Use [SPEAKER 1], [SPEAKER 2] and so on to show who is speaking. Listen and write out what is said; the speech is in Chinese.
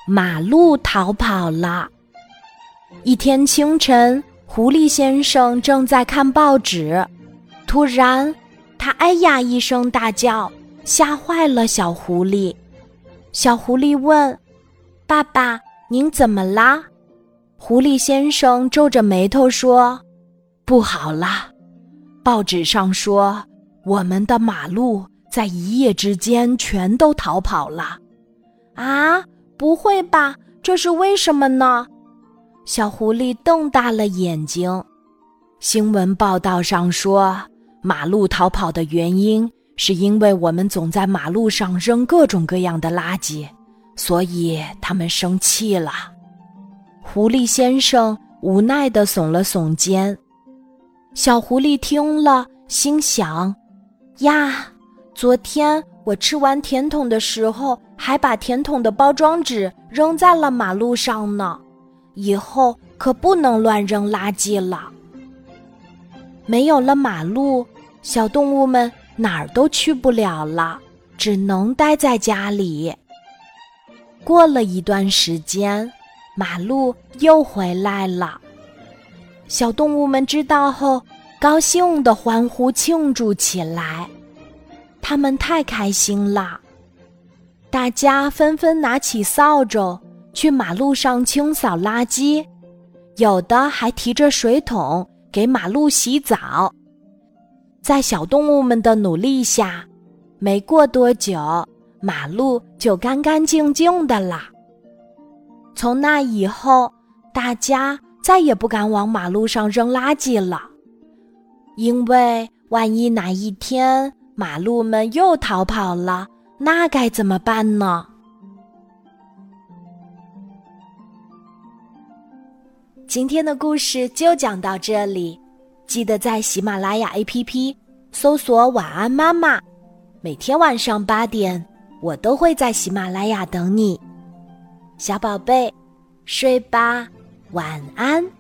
[SPEAKER 1] 马路逃跑了。一天清晨，狐狸先生正在看报纸，突然他哎呀一声大叫，吓坏了小狐狸。小狐狸问：爸爸，您怎么啦？狐狸先生皱着眉头说：不好啦，报纸上说我们的马路在一夜之间全都逃跑了。啊，不会吧，这是为什么呢？小狐狸瞪大了眼睛。新闻报道上说，马路逃跑的原因是因为我们总在马路上扔各种各样的垃圾，所以他们生气了。狐狸先生无奈地耸了耸肩。小狐狸听了，心想：呀，昨天我吃完甜筒的时候，还把甜筒的包装纸扔在了马路上呢，以后可不能乱扔垃圾了。没有了马路，小动物们哪儿都去不了了，只能待在家里。过了一段时间，马路又回来了。小动物们知道后，高兴地欢呼庆祝起来。他们太开心了，大家纷纷拿起扫帚去马路上清扫垃圾，有的还提着水桶给马路洗澡。在小动物们的努力下，没过多久，马路就干干净净的了。从那以后，大家再也不敢往马路上扔垃圾了，因为万一哪一天马路们又逃跑了，那该怎么办呢？今天的故事就讲到这里，记得在喜马拉雅 APP 搜索晚安妈妈，每天晚上8点，我都会在喜马拉雅等你。小宝贝，睡吧，晚安。